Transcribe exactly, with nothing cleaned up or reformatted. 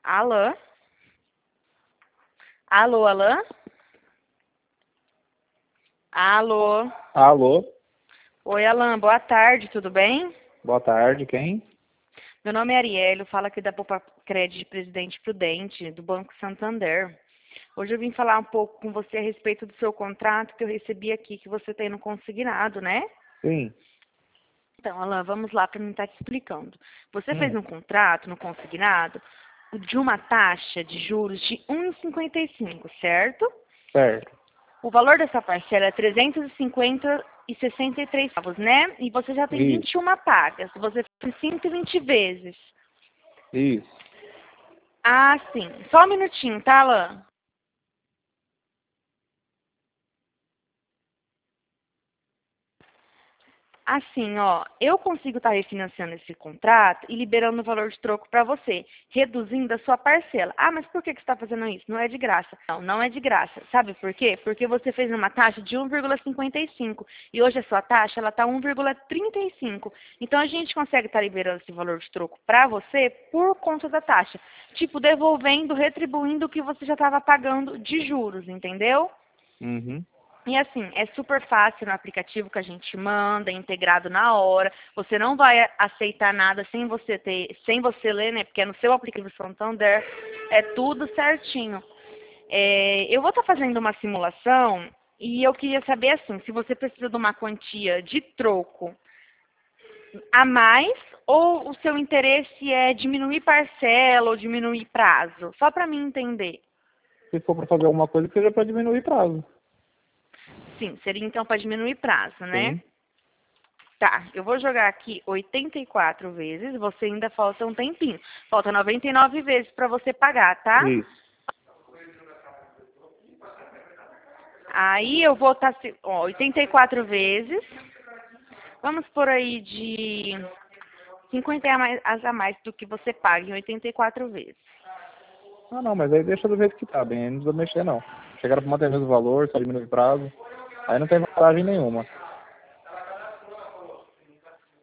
Alô? Alô, Alã? Alô? Alô, Oi, Alan, boa tarde, tudo bem? boa tarde, quem? Meu nome é Arielle, eu falo aqui da Poupa Crédito Presidente Prudente, do Banco Santander. Hoje eu vim falar um pouco com você a respeito do seu contrato que eu recebi aqui, que você tem no consignado, né? Sim. Então, Alan, vamos lá para mim estar te explicando. Você fez Hum, um contrato no consignado de uma taxa de juros de um vírgula cinquenta e cinco, certo? certo. O valor dessa parcela é trezentos e cinquenta e sessenta e três centavos, né? E você já tem Isso, vinte e uma pagas. Você fez cento e vinte vezes. isso. Ah, sim. Só um minutinho, tá, Alan? Assim, ó, eu consigo estar refinanciando esse contrato e liberando o valor de troco para você, reduzindo a sua parcela. Ah, mas por que que você está fazendo isso? Não é de graça. Não, não é de graça. Sabe por quê? Porque você fez uma taxa de um vírgula cinquenta e cinco e hoje a sua taxa ela está um vírgula trinta e cinco. Então a gente consegue estar liberando esse valor de troco para você por conta da taxa, tipo devolvendo, retribuindo o que você já estava pagando de juros, entendeu? Uhum. E assim, é super fácil no aplicativo que a gente manda, é integrado na hora. Você não vai aceitar nada sem você ter, sem você ler, né? Porque é no seu aplicativo Santander, é tudo certinho. É, eu vou estar fazendo uma simulação e eu queria saber assim, se você precisa de uma quantia de troco a mais ou o seu interesse é diminuir parcela ou diminuir prazo, só para mim entender. Se for para fazer alguma coisa, que seja para diminuir prazo. Sim, seria então para diminuir prazo, né? Sim. Tá, eu vou jogar aqui oitenta e quatro vezes, você ainda falta um tempinho. Falta noventa e nove vezes para você pagar, tá? Isso. Aí eu vou estar, tá, ó, oitenta e quatro vezes. Vamos por aí de cinquenta a mais, a mais do que você paga em oitenta e quatro vezes. Ah, não, mas aí deixa do jeito que tá, bem, aí não precisa mexer, não. Chegaram para manter o mesmo valor, só diminui prazo. Aí não tem vantagem nenhuma.